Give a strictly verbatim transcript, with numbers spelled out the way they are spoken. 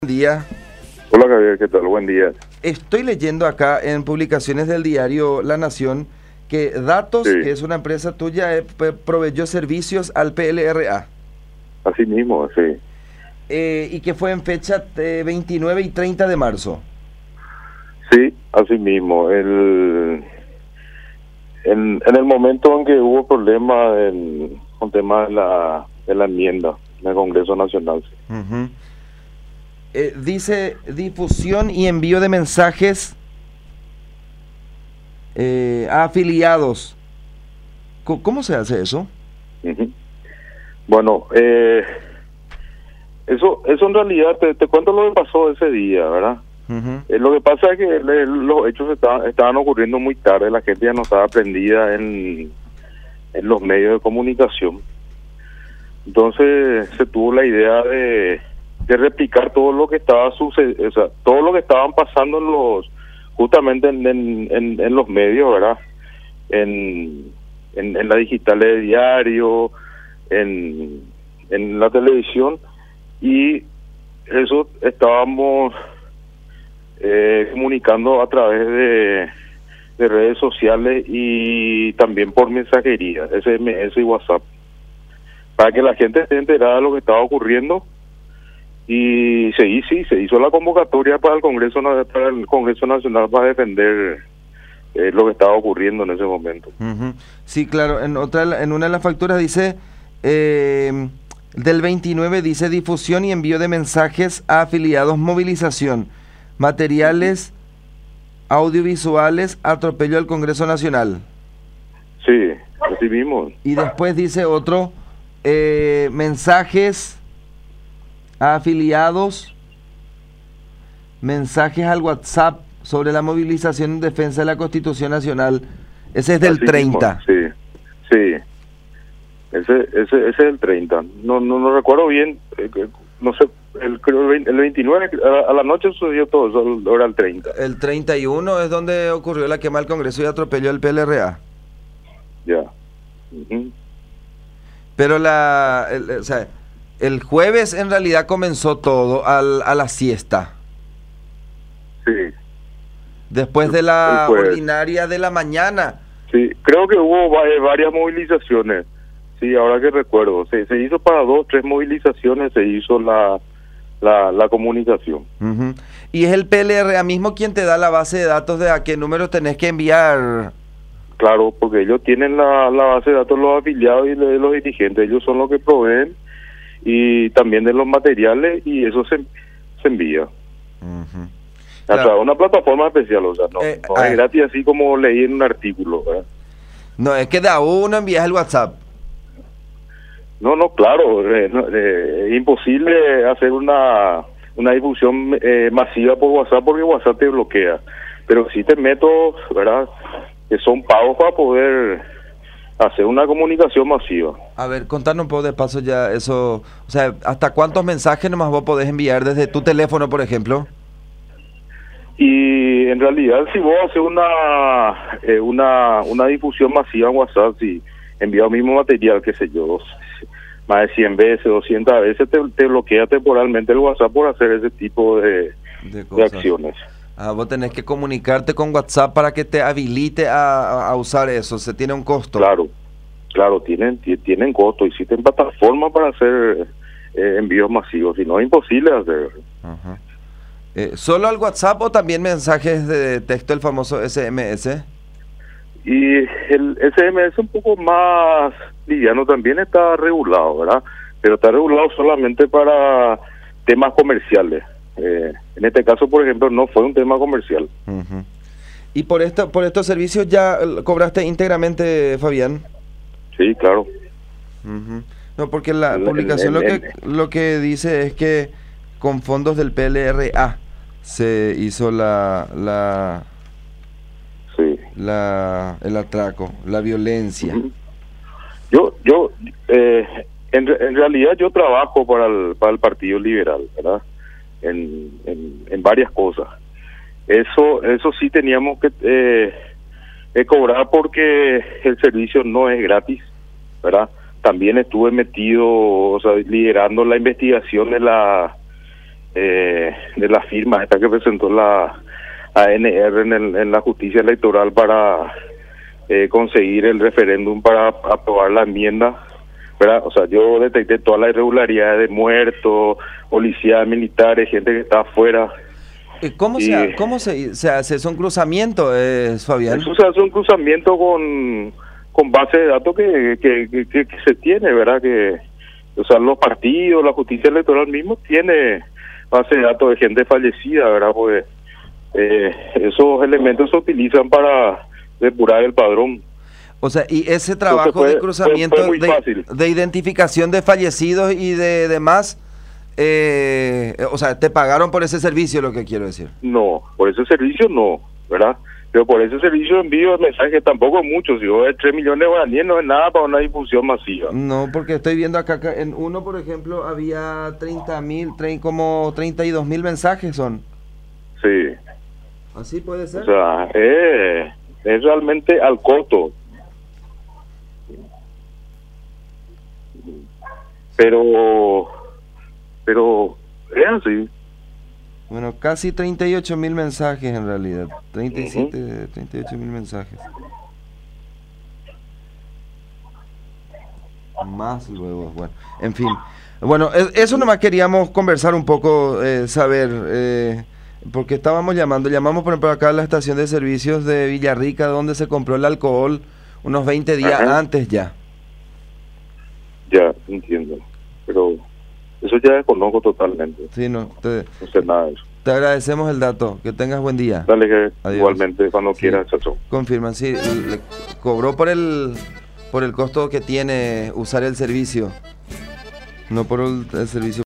Buen día. Hola Javier, ¿qué tal? Buen día. Estoy leyendo acá en publicaciones del diario La Nación que Datos, Sí, que es una empresa tuya, eh, p- proveyó servicios al P L R A así mismo, sí. eh, y que fue en fecha eh, veintinueve y treinta de marzo. Sí, así mismo. El, en, en el momento en que hubo problemas en- con tema de la, de la enmienda en el Congreso Nacional. Sí. Ujú. Eh, dice difusión y envío de mensajes eh, a afiliados. Co- ¿Cómo se hace eso? Ujú. Bueno, eh, eso, eso en realidad, te, te cuento lo que pasó ese día, ¿verdad? Ujú. Eh, lo que pasa es que le- los hechos estaban, estaban ocurriendo muy tarde, la gente ya no estaba prendida en, en los medios de comunicación. Entonces se tuvo la idea de, de replicar todo lo que estaba sucediendo, o sea, todo lo que estaban pasando en los, justamente en, en, en, en los medios, ¿verdad? En, en, en la digital de diario, en, en la televisión, y eso estábamos eh, comunicando a través de, de redes sociales y también por mensajería, S M S y WhatsApp, para que la gente esté enterada de lo que estaba ocurriendo. Y se hizo, sí, se hizo la convocatoria para el Congreso Na- para el Congreso Nacional para defender eh, lo que estaba ocurriendo en ese momento. Ujú. Sí, claro, en otra, en una de las facturas dice eh, del veintinueve dice difusión y envío de mensajes a afiliados, movilización, materiales audiovisuales, atropello al Congreso Nacional. Sí, así mismo. Y después dice otro, eh, mensajes a afiliados, mensajes al WhatsApp sobre la movilización en defensa de la Constitución Nacional. Ese es del Así mismo, treinta. sí, sí. Ese, ese, ese es el treinta. No, no, no recuerdo bien, eh, que- no sé, el, creo el veinte el veintinueve, a, a la noche sucedió todo eso, era el treinta. El treinta y uno es donde ocurrió la quema del Congreso y atropelló el P L R A. Ya. Ujú. Pero la, el, o sea, el jueves en realidad comenzó todo al, a la siesta. Sí, Después de el la jueves. ordinaria de la mañana. Sí, creo que hubo va- eh, varias movilizaciones. Sí, ahora que recuerdo, se, se hizo para dos, tres movilizaciones, se hizo la, la, la comunicación. Ujú. Y es el P L R A mismo quien te da la base de datos de a qué número tenés que enviar. Claro, porque ellos tienen la, la base de datos de los afiliados y de los dirigentes, ellos son los que proveen y también de los materiales y eso se, se envía Ujú. a Claro. través de una plataforma especial, o sea, no, Eh, no ah. es gratis así como leí en un artículo, ¿verdad? No, es que de a uno envías el WhatsApp. No, no, claro, eh, no, eh, es imposible hacer una, una difusión eh, masiva por WhatsApp porque WhatsApp te bloquea, pero existen métodos, ¿verdad?, que son pagos para poder hacer una comunicación masiva. A ver, contanos un poco de paso ya eso. O sea, ¿hasta cuántos mensajes nomás vos podés enviar desde tu teléfono, por ejemplo? Y en realidad si vos haces una, eh, una, una difusión masiva en WhatsApp, si envías el mismo material, qué sé yo, dos- más de cien veces, doscientas veces, te, te bloquea temporalmente el WhatsApp por hacer ese tipo de, De de cosas. acciones. Ah, vos tenés que comunicarte con WhatsApp para que te habilite a, a- a usar eso. Se tiene un costo. Claro, claro, tienen ti- tienen costo, existen plataformas para hacer eh, envíos masivos, si no es imposible hacer. Ajá. Eh, ¿Solo al WhatsApp o también mensajes de texto, el famoso S M S? Y el S M S un poco más liviano también está regulado, ¿verdad? Pero está regulado solamente para temas comerciales. Eh, en este caso, por ejemplo, no fue un tema comercial. Ujú. ¿Y por esto, por estos servicios ya eh, cobraste íntegramente, Fabián? Sí, claro. Ujú. No, porque la En- publicación en- lo en- que lo que dice es que con fondos del P L R A se hizo la la Sí. la el atraco, la violencia. Ujú. Yo, yo, eh, en, re- en realidad yo trabajo para el, para el Partido Liberal, ¿verdad? En, en, en varias cosas. Eso, eso sí teníamos que eh, eh, cobrar porque el servicio no es gratis, ¿verdad? También estuve metido, o sea, liderando la investigación de la eh, de la firma esta que presentó la A N R en, el, en la justicia electoral para eh, conseguir el referéndum para aprobar la enmienda, ¿verdad? O sea, yo detecté todas las irregularidades de muertos, policías, militares, gente que está afuera. ¿Cómo, y, se, ¿Cómo se, se hace? ¿Es un cruzamiento, eh, Fabián? Eso se hace un cruzamiento con, con base de datos que, que, que, que, que se tiene, ¿verdad? Que, o sea, los partidos, la justicia electoral mismo tiene base de datos de gente fallecida, ¿verdad? Pues eh, esos elementos se utilizan para depurar el padrón. O sea, y ese trabajo fue, de cruzamiento, fue, fue de, de identificación de fallecidos y de demás, eh, o sea, ¿te pagaron por ese servicio, lo que quiero decir? No, por ese servicio no, ¿verdad? Pero por ese servicio de envío de mensajes tampoco es mucho. Si vos ves tres millones de guaraníes no es nada para una difusión masiva. No, porque estoy viendo acá, acá en uno, por ejemplo, había treinta mil, como treinta y dos mil mensajes son. Sí. ¿Así puede ser? O sea, eh, es realmente al costo. Pero, pero es así. Bueno, casi treinta y ocho mil mensajes en realidad. treinta y siete, uh-huh. treinta y ocho mil mensajes. Más luego, bueno, en fin. Bueno, eso nomás queríamos conversar un poco, eh, saber, eh, porque estábamos llamando, llamamos por ejemplo acá a la estación de servicios de Villarrica, donde se compró el alcohol unos veinte días Ajá. antes ya. Ya, entiendo, pero eso ya desconozco totalmente. Sí, no, te, no sé nada de eso. Te agradecemos el dato, que tengas buen día. Dale, que Adiós. Igualmente, cuando sí. quieras, chacho. Confirman, sí, le cobró por el por el costo que tiene usar el servicio, no por el, el servicio.